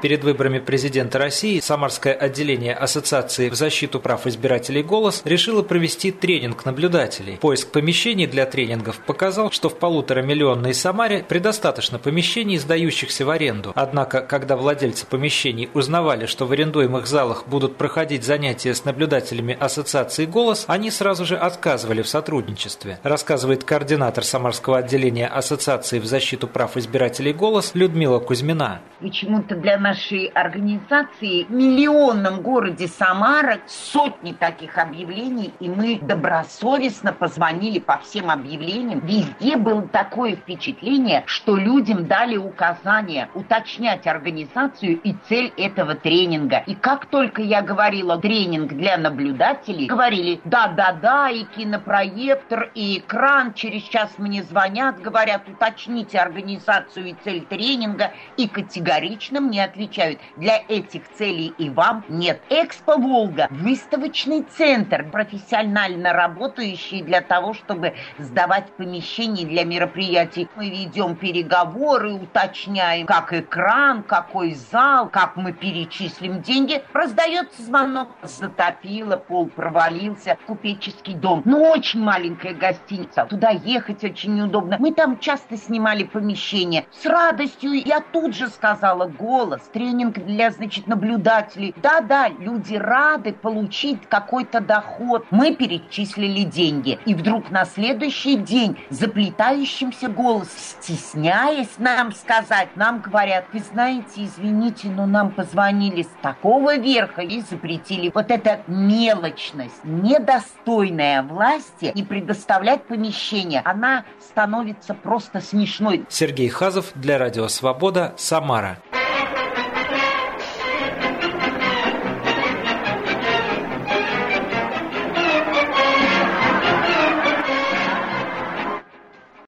Перед выборами президента России Самарское отделение Ассоциации в защиту прав избирателей «Голос» решило провести тренинг наблюдателей. Поиск помещений для тренингов показал, что в 1,5-миллионной Самаре предостаточно помещений, сдающихся в аренду. Однако, когда владельцы помещений узнавали, что в арендуемых залах будут проходить занятия с наблюдателями Ассоциации «Голос», они сразу же отказывали в сотрудничестве, рассказывает координатор Самарского отделения Ассоциации в защиту прав избирателей «Голос» Людмила Кузьмина. Почему-то для нашей организации в миллионном городе Самара сотни таких объявлений, и мы добросовестно позвонили по всем объявлениям. Везде было такое впечатление, что людям дали указание уточнять организацию и цель этого тренинга. И как только я говорила тренинг для наблюдателей, говорили: да, и кинопроектор, и экран, через час мне звонят, говорят: уточните организацию и цель тренинга, и категорично мне отвечают: для этих целей и вам нет. Экспо «Волга» – выставочный центр, профессионально работающий для того, чтобы сдавать помещения для мероприятий. Мы ведем переговоры, уточняем, как экран, какой зал, как мы перечислим деньги. Раздается звонок: затопило, пол провалился, купеческий дом. Очень маленькая гостиница, туда ехать очень неудобно. Мы там часто снимали помещение. С радостью я тут же сказала: «Голос», тренинг для, наблюдателей. Да, люди рады получить какой-то доход. Мы перечислили деньги. И вдруг на следующий день заплетающимся голосом, стесняясь нам сказать, нам говорят: вы знаете, извините, но нам позвонили с такого верха и запретили. Вот эта мелочность, недостойная власти, и предоставлять помещение, она становится просто смешной. Сергей Хазов для Радио Свобода, Самара.